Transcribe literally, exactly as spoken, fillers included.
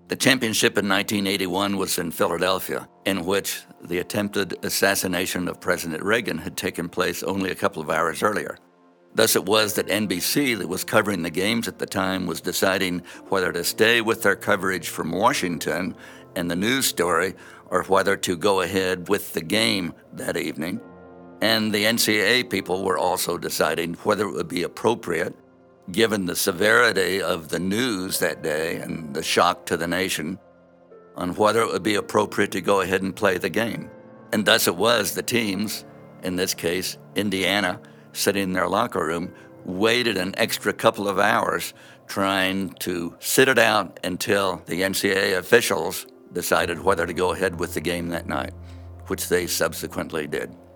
The championship in nineteen eighty-one was in Philadelphia, in which the attempted assassination of President Reagan had taken place only a couple of hours earlier. Thus it was that N B C, that was covering the games at the time, was deciding whether to stay with their coverage from Washington and the news story, or whether to go ahead with the game that evening. And the N C double A people were also deciding whether it would be appropriate, given the severity of the news that day and the shock to the nation, on whether it would be appropriate to go ahead and play the game. And thus it was the teams, in this case, Indiana, sitting in their locker room, waited an extra couple of hours trying to sit it out until the N C double A officials decided whether to go ahead with the game that night, which they subsequently did.